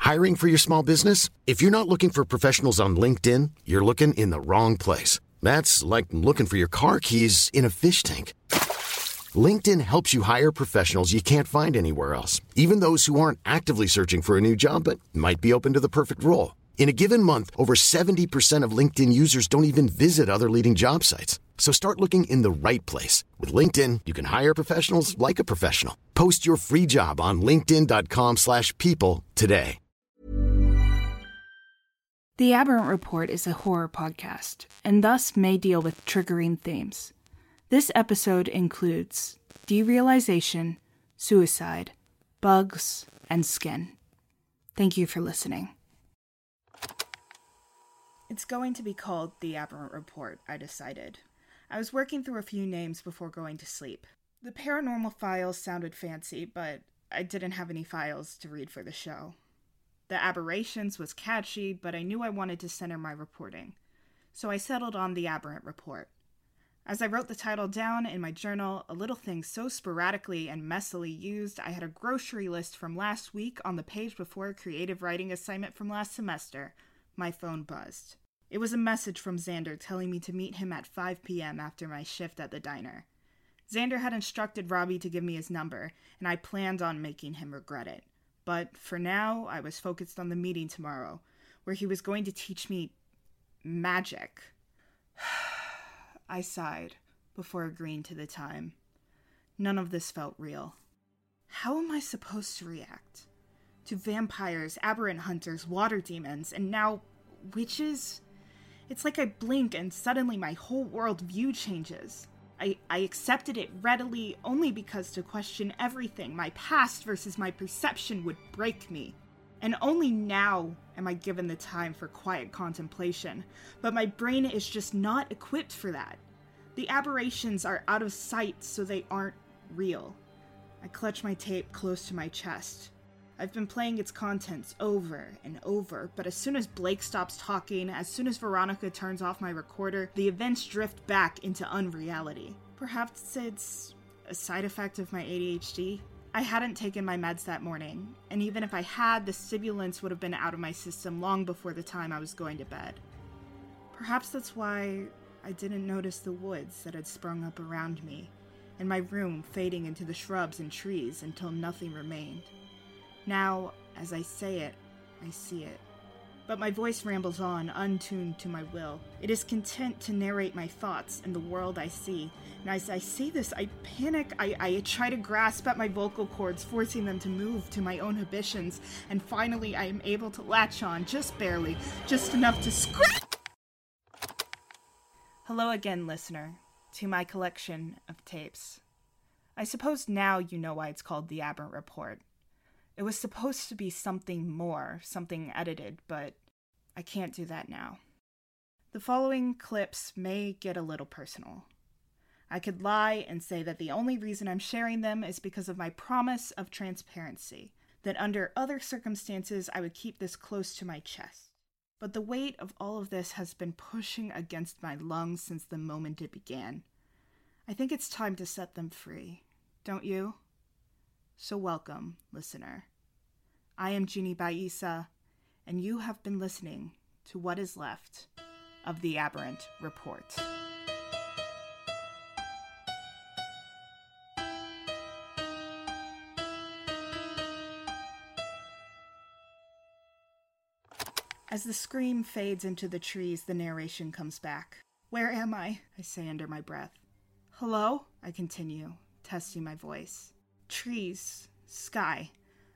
Hiring for your small business? If you're not looking for professionals on LinkedIn, you're looking in the wrong place. That's like looking for your car keys in a fish tank. LinkedIn helps you hire professionals you can't find anywhere else, even those who aren't actively searching for a new job but might be open to the perfect role. In a given month, over 70% of LinkedIn users don't even visit other leading job sites. So start looking in the right place. With LinkedIn, you can hire professionals like a professional. Post your free job on linkedin.com/people today. The Aberrant Report is a horror podcast, and thus may deal with triggering themes. This episode includes derealization, suicide, bugs, and skin. Thank you for listening. It's going to be called The Aberrant Report, I decided. I was working through a few names before going to sleep. The paranormal files sounded fancy, but I didn't have any files to read for the show. The aberrations was catchy, but I knew I wanted to center my reporting. So I settled on The Aberrant Report. As I wrote the title down in my journal, a little thing so sporadically and messily used, I had a grocery list from last week on the page before a creative writing assignment from last semester. My phone buzzed. It was a message from Xander telling me to meet him at 5 p.m. after my shift at the diner. Xander had instructed Robbie to give me his number, and I planned on making him regret it. But for now, I was focused on the meeting tomorrow, where he was going to teach me magic. I sighed before agreeing to the time. None of this felt real. How am I supposed to react? To vampires, aberrant hunters, water demons, and now witches? It's like I blink and suddenly my whole world view changes. I accepted it readily only because to question everything, my past versus my perception, would break me. And only now am I given the time for quiet contemplation, but my brain is just not equipped for that. The aberrations are out of sight, so they aren't real. I clutch my tape close to my chest. I've been playing its contents over and over, but as soon as Blake stops talking, as soon as Veronica turns off my recorder, the events drift back into unreality. Perhaps it's a side effect of my ADHD? I hadn't taken my meds that morning, and even if I had, the stimulants would have been out of my system long before the time I was going to bed. Perhaps that's why I didn't notice the woods that had sprung up around me, and my room fading into the shrubs and trees until nothing remained. Now, as I say it, I see it. But my voice rambles on, untuned to my will. It is content to narrate my thoughts and the world I see. And as I say this, I panic. I try to grasp at my vocal cords, forcing them to move to my own inhibitions. And finally, I am able to latch on, just barely, just enough to scream. Hello again, listener, to my collection of tapes. I suppose now you know why it's called The Aberrant Report. It was supposed to be something more, something edited, but I can't do that now. The following clips may get a little personal. I could lie and say that the only reason I'm sharing them is because of my promise of transparency, that under other circumstances I would keep this close to my chest. But the weight of all of this has been pushing against my lungs since the moment it began. I think it's time to set them free, don't you? So welcome, listener. I am Jeannie Baisa, and you have been listening to what is left of The Aberrant Report. As the scream fades into the trees, the narration comes back. Where am I? I say under my breath. Hello? I continue, testing my voice. Trees, sky,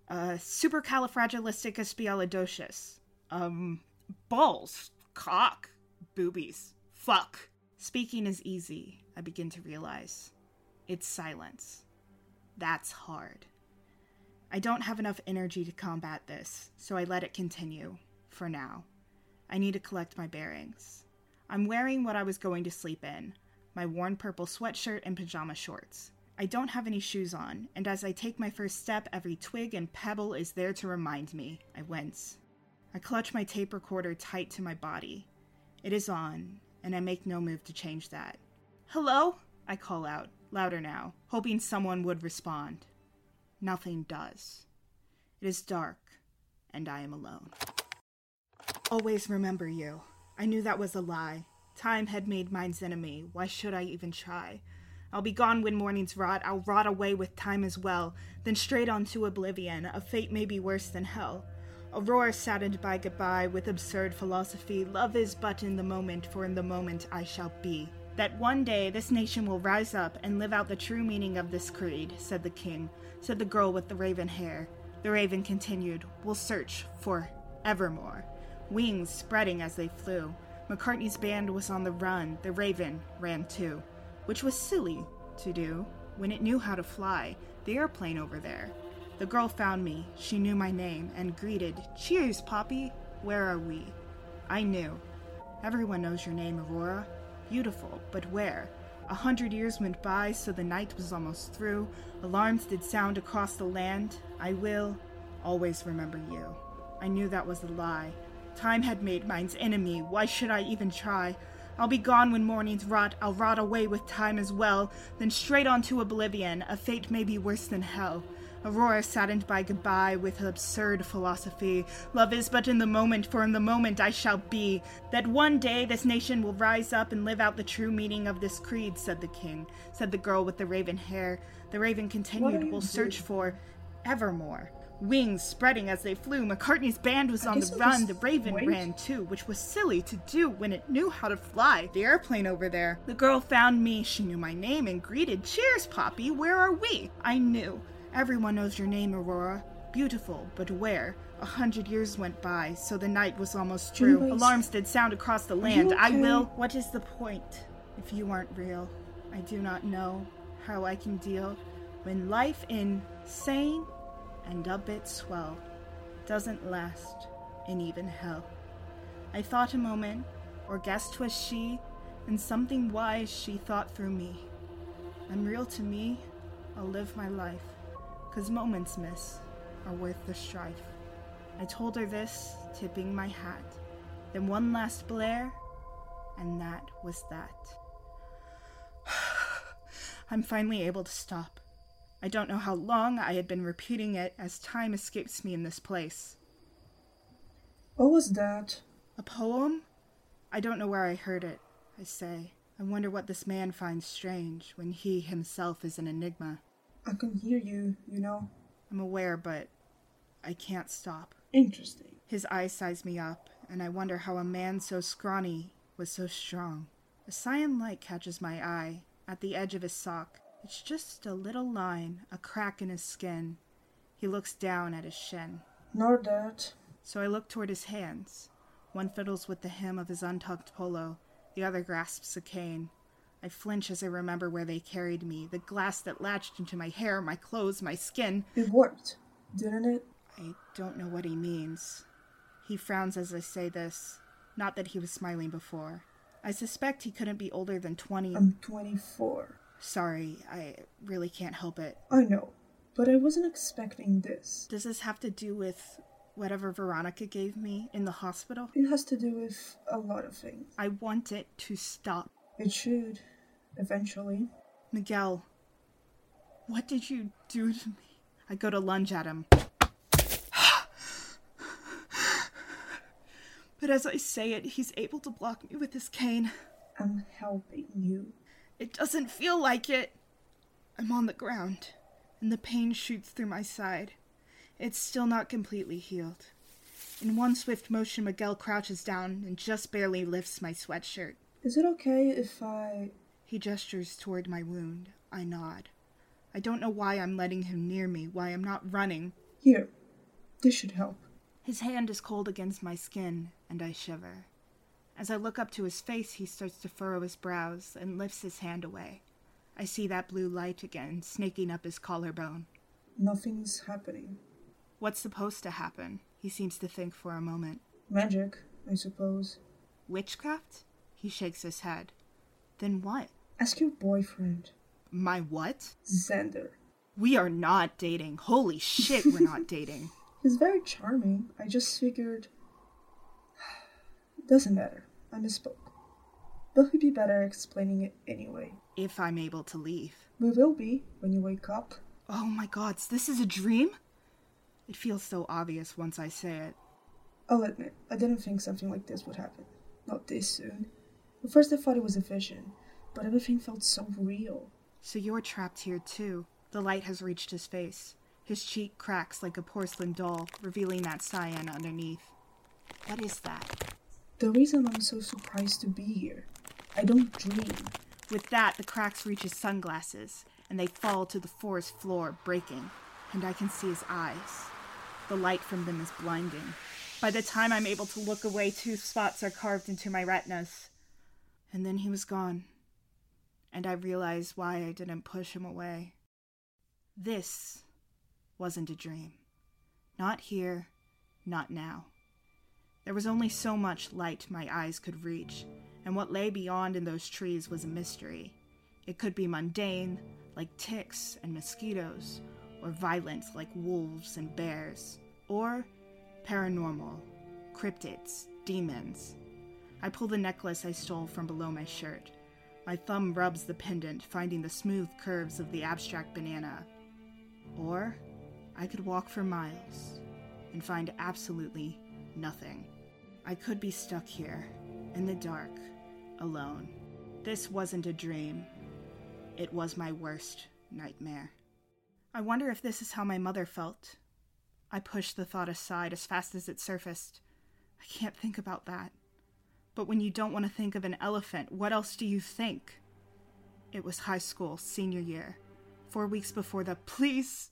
supercalifragilisticexpialidocious, balls, cock, boobies, fuck. Speaking is easy, I begin to realize. It's silence. That's hard. I don't have enough energy to combat this, so I let it continue, for now. I need to collect my bearings. I'm wearing what I was going to sleep in, my worn purple sweatshirt and pajama shorts. I don't have any shoes on, and as I take my first step, every twig and pebble is there to remind me. I wince. I clutch my tape recorder tight to my body. It is on, and I make no move to change that. Hello? I call out, louder now, hoping someone would respond. Nothing does. It is dark. and I am alone. Always remember you. I knew that was a lie. Time had made mine's enemy. Why should I even try? I'll be gone when mornings rot. I'll rot away with time as well. Then straight on to oblivion. A fate may be worse than hell. Aurora saddened by goodbye with absurd philosophy. Love is but in the moment, for in the moment I shall be. That one day this nation will rise up and live out the true meaning of this creed, said the king, said the girl with the raven hair. The raven continued, we'll search for evermore. Wings spreading as they flew. McCartney's band was on the run. The raven ran too. Which was silly to do when it knew how to fly, the airplane over there. The girl found me. She knew my name and greeted, cheers, Poppy. Where are we? I knew. Everyone knows your name, Aurora. Beautiful, but where? 100 years went by, so the night was almost through. Alarms did sound across the land. I will always remember you. I knew that was a lie. Time had made mine's enemy. Why should I even try? I'll be gone when mornings rot. I'll rot away with time as well. Then straight on to oblivion. A fate may be worse than hell. Aurora saddened by goodbye with absurd philosophy. Love is but in the moment, for in the moment I shall be. That one day this nation will rise up and live out the true meaning of this creed, said the king, said the girl with the raven hair. The raven continued, we'll search for evermore. Wings spreading as they flew. McCartney's band was on the run. The raven ran too, which was silly to do when it knew how to fly. The airplane over there. The girl found me. She knew my name and greeted, cheers, Poppy. Where are we? I knew. Everyone knows your name, Aurora. Beautiful, but where? 100 years went by, so the night was almost true. Anyways, alarms did sound across the land. Okay? I will. What is the point if you aren't real? I do not know how I can deal when life insane and a bit swell doesn't last in even hell. I thought a moment, or guessed 'twas she, and something wise she thought through me. I'm real to me, I'll live my life, 'cause moments, miss, are worth the strife. I told her this, tipping my hat, then one last blare, and that was that. I'm finally able to stop. I don't know how long I had been repeating it as time escapes me in this place. What was that? A poem? I don't know where I heard it, I say. I wonder what this man finds strange when he himself is an enigma. I can hear you, you know. I'm aware, but I can't stop. Interesting. His eyes size me up, and I wonder how a man so scrawny was so strong. A cyan light catches my eye at the edge of his sock. It's just a little line, a crack in his skin. He looks down at his shin. Nor that. So I look toward his hands. One fiddles with the hem of his untucked polo. The other grasps a cane. I flinch as I remember where they carried me. The glass that latched into my hair, my clothes, my skin. It worked, didn't it? I don't know what he means. He frowns as I say this. Not that he was smiling before. I suspect he couldn't be older than 20. I'm 24. Sorry, I really can't help it. I know, but I wasn't expecting this. Does this have to do with whatever Veronica gave me in the hospital? It has to do with a lot of things. I want it to stop. It should, eventually. Miguel, what did you do to me? I go to lunge at him. But as I say it, he's able to block me with his cane. I'm helping you. It doesn't feel like it. I'm on the ground, and the pain shoots through my side. It's still not completely healed. In one swift motion, Miguel crouches down and just barely lifts my sweatshirt. Is it okay if I... He gestures toward my wound. I nod. I don't know why I'm letting him near me, why I'm not running. Here, this should help. His hand is cold against my skin, and I shiver. As I look up to his face, he starts to furrow his brows and lifts his hand away. I see that blue light again, snaking up his collarbone. Nothing's happening. What's supposed to happen? He seems to think for a moment. Magic, I suppose. Witchcraft? He shakes his head. Then what? Ask your boyfriend. My what? Xander. We are not dating. Holy shit, we're not dating. He's very charming. I just figured... Doesn't matter. I misspoke. But we'd be better explaining it anyway. If I'm able to leave. We will be when you wake up. Oh my god, this is a dream? It feels so obvious once I say it. I'll admit, I didn't think something like this would happen. Not this soon. At first I thought it was a vision, but everything felt so real. So you're trapped here too. The light has reached his face. His cheek cracks like a porcelain doll, revealing that cyan underneath. What is that? The reason I'm so surprised to be here. I don't dream. With that, the cracks reach his sunglasses, and they fall to the forest floor, breaking. And I can see his eyes. The light from them is blinding. By the time I'm able to look away, 2 spots are carved into my retinas. And then he was gone. And I realized why I didn't push him away. This wasn't a dream. Not here, not now. There was only so much light my eyes could reach, and what lay beyond in those trees was a mystery. It could be mundane, like ticks and mosquitoes, or violent, like wolves and bears, or paranormal, cryptids, demons. I pull the necklace I stole from below my shirt. My thumb rubs the pendant, finding the smooth curves of the abstract banana. Or I could walk for miles and find absolutely nothing. I could be stuck here, in the dark, alone. This wasn't a dream. It was my worst nightmare. I wonder if this is how my mother felt. I pushed the thought aside as fast as it surfaced. I can't think about that. But when you don't want to think of an elephant, what else do you think? It was high school, senior year. 4 weeks before the please.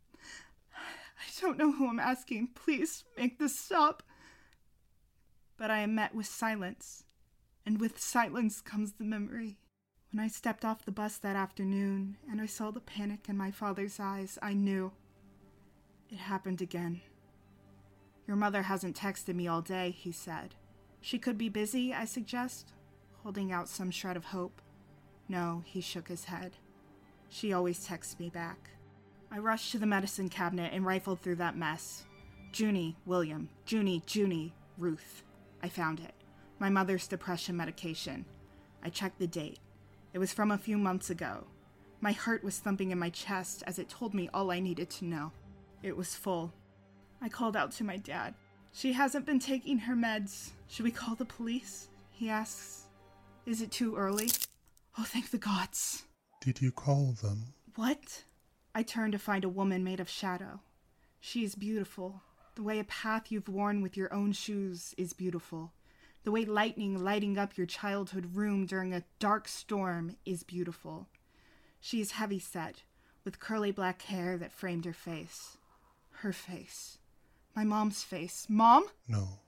I don't know who I'm asking. Please make this stop. But I am met with silence. And with silence comes the memory. When I stepped off the bus that afternoon and I saw the panic in my father's eyes, I knew. It happened again. Your mother hasn't texted me all day, he said. She could be busy, I suggest, holding out some shred of hope. No, he shook his head. She always texts me back. I rushed to the medicine cabinet and rifled through that mess. Junie, William. Junie, Ruth. I found it. My mother's depression medication. I checked the date. It was from a few months ago. My heart was thumping in my chest as it told me all I needed to know. It was full. I called out to my dad. She hasn't been taking her meds. Should we call the police? He asks. Is it too early? Oh, thank the gods. Did you call them? What? I turned to find a woman made of shadow. She is beautiful. The way a path you've worn with your own shoes is beautiful. The way lightning lighting up your childhood room during a dark storm is beautiful. She is heavy-set, with curly black hair that framed her face. Her face. My mom's face. Mom? No.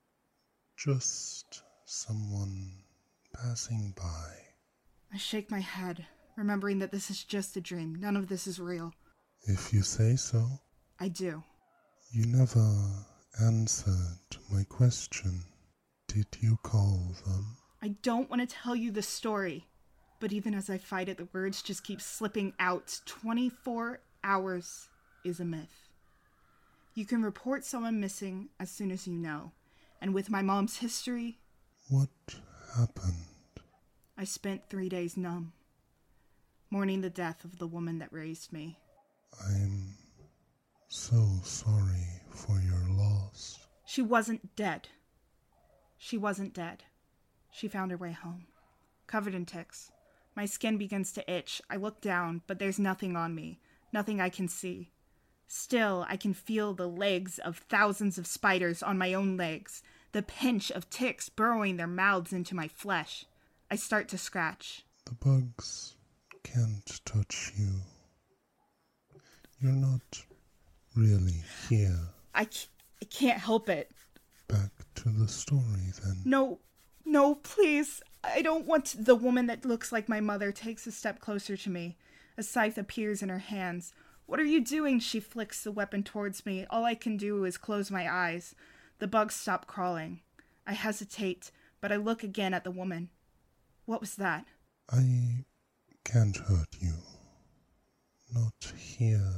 Just someone passing by. I shake my head, remembering that this is just a dream. None of this is real. If you say so. I do. You never answered my question. Did you call them? I don't want to tell you the story. But even as I fight it, the words just keep slipping out. 24 hours is a myth. You can report someone missing as soon as you know. And with my mom's history... What happened? I spent 3 days numb, mourning the death of the woman that raised me. I'm so sorry for your loss. She wasn't dead. She wasn't dead. She found her way home, covered in ticks. My skin begins to itch. I look down, but there's nothing on me, nothing I can see. Still, I can feel the legs of thousands of spiders on my own legs, the pinch of ticks burrowing their mouths into my flesh. I start to scratch. The bugs can't touch you. You're not really here. I can't help it. Back to the story, then. No, please. I don't want the woman that looks like my mother takes a step closer to me. A scythe appears in her hands. What are you doing? She flicks the weapon towards me. All I can do is close my eyes. The bugs stop crawling. I hesitate, but I look again at the woman. What was that? I can't hurt you. Not here.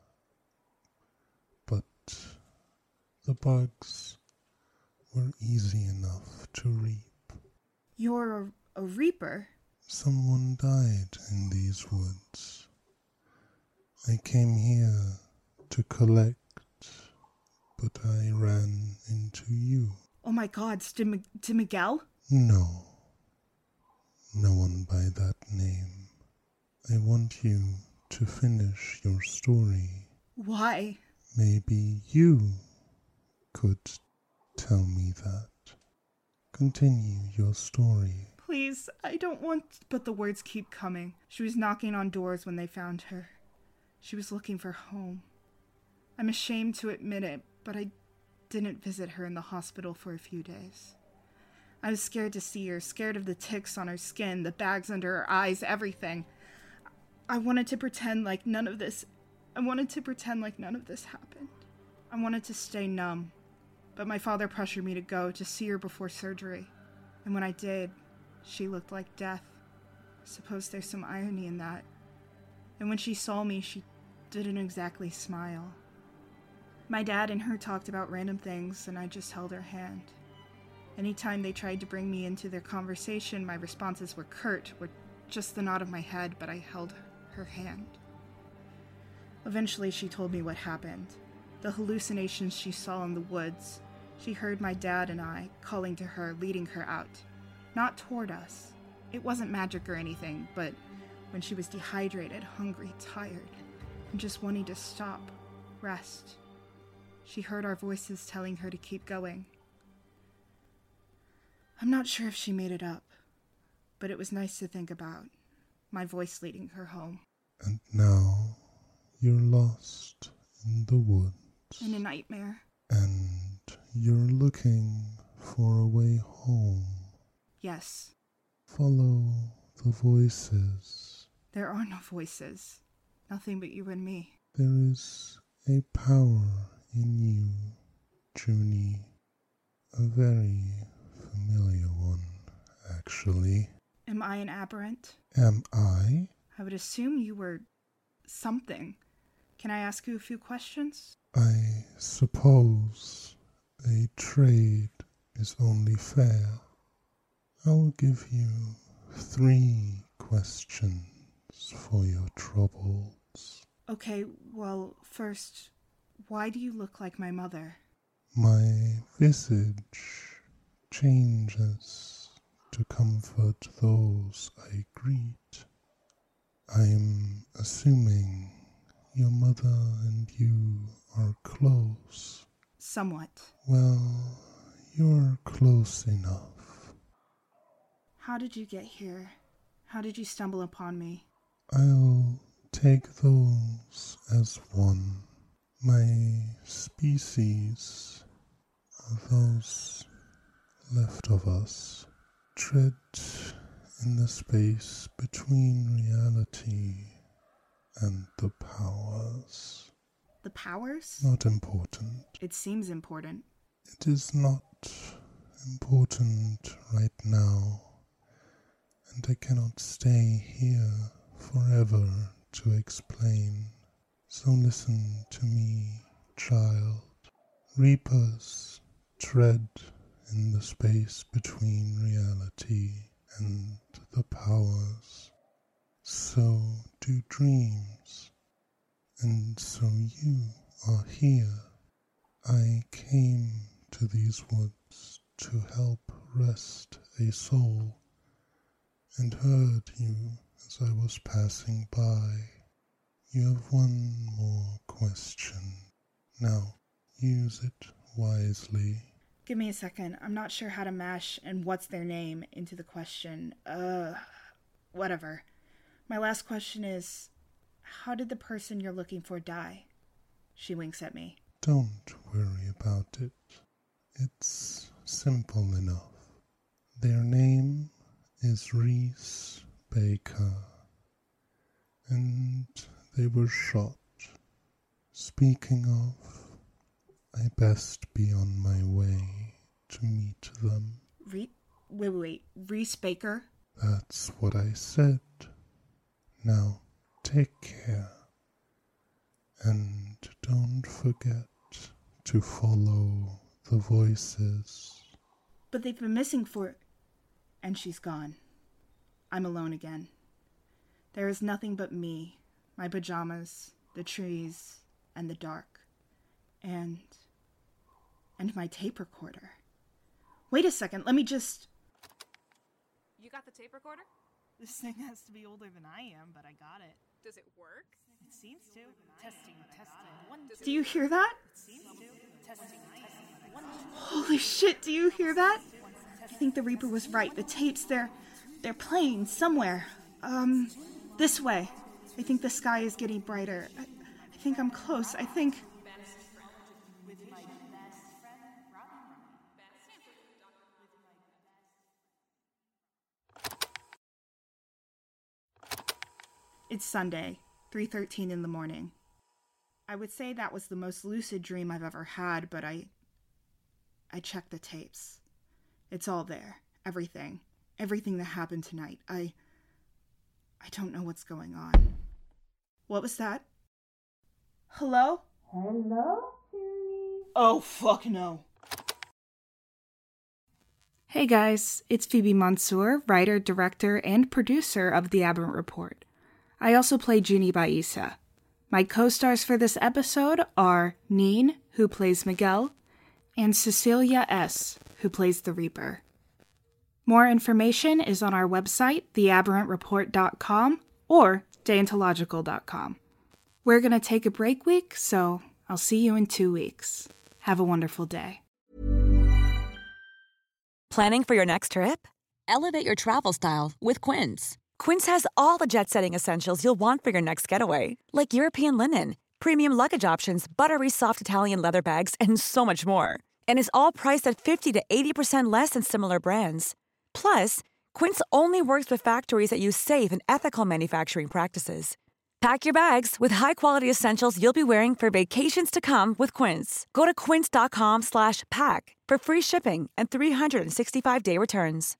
But the bugs were easy enough to reap. You're a reaper? Someone died in these woods. I came here to collect but I ran into you. Oh my God, to Miguel? No. No one by that name. I want you to finish your story. Why? Maybe you could tell me that. Continue your story. Please, I don't want... But the words keep coming. She was knocking on doors when they found her. She was looking for home. I'm ashamed to admit it, but I didn't visit her in the hospital for a few days. I was scared to see her, scared of the ticks on her skin, the bags under her eyes, everything. I wanted to pretend like none of this happened. I wanted to stay numb, but my father pressured me to go to see her before surgery. And when I did, she looked like death. Suppose there's some irony in that. And when she saw me, she didn't exactly smile. My dad and her talked about random things, and I just held her hand. Anytime they tried to bring me into their conversation, my responses were curt, or just the nod of my head, but I held her hand. Eventually, she told me what happened. The hallucinations she saw in the woods. She heard my dad and I calling to her, leading her out. Not toward us. It wasn't magic or anything, but when she was dehydrated, hungry, tired, and just wanting to stop, rest. She heard our voices telling her to keep going. I'm not sure if she made it up, but it was nice to think about. My voice leading her home. And now you're lost in the woods. In a nightmare. And you're looking for a way home. Yes. Follow the voices. There are no voices. Nothing but you and me. There is a power in you, Junie. A very familiar one, actually. Am I an aberrant? Am I? I would assume you were something. Can I ask you a few questions? I suppose a trade is only fair. I'll give you 3 questions for your troubles. Okay, well, first, why do you look like my mother? My visage changes to comfort those I greet. I'm assuming your mother and you are close. Somewhat. Well, you're close enough. How did you get here? How did you stumble upon me? I'll take those as one. My species, those left of us, tread in the space between reality and the powers. The powers? Not important. It seems important. It is not important right now, and I cannot stay here forever to explain. So listen to me, child. Reapers tread in the space between reality and the powers. So do dreams, and so you are here. I came to these woods to help rest a soul, and heard you as I was passing by. You have one more question. Now, use it wisely. Give me a second. I'm not sure how to mash and what's their name into the question. Whatever. My last question is, how did the person you're looking for die? She winks at me. Don't worry about it. It's simple enough. Their name is Reese Baker, and they were shot. Speaking of, I best be on my way to meet them. Wait. Reese Baker? That's what I said. Now, take care. And don't forget to follow the voices. But they've been missing for... And she's gone. I'm alone again. There is nothing but me, my pajamas, the trees, and the dark. And And my tape recorder. Wait a second, let me just... You got the tape recorder? This thing has to be older than I am, but I got it. Does it work? It seems to. Testing. Do you hear that? It seems to. Testing. Holy shit, do you hear that? I think the Reaper was right. The tapes, they're playing somewhere. This way. I think the sky is getting brighter. I think I'm close. I think... It's Sunday, 3:13 in the morning. I would say that was the most lucid dream I've ever had, but I checked the tapes. It's all there. Everything that happened tonight. I don't know what's going on. What was that? Hello? Hello, Oh, fuck no. Hey guys, it's Phoebe Mansour, writer, director, and producer of The Aberrant Report. I also play Junie Baisa. My co-stars for this episode are Neen, who plays Miguel, and Cecilia S., who plays the Reaper. More information is on our website, theaberrantreport.com or deontological.com. We're going to take a break week, so I'll see you in 2 weeks. Have a wonderful day. Planning for your next trip? Elevate your travel style with Quince. Quince has all the jet-setting essentials you'll want for your next getaway, like European linen, premium luggage options, buttery soft Italian leather bags, and so much more. And is all priced at 50 to 80% less than similar brands. Plus, Quince only works with factories that use safe and ethical manufacturing practices. Pack your bags with high-quality essentials you'll be wearing for vacations to come with Quince. Go to quince.com/pack for free shipping and 365-day returns.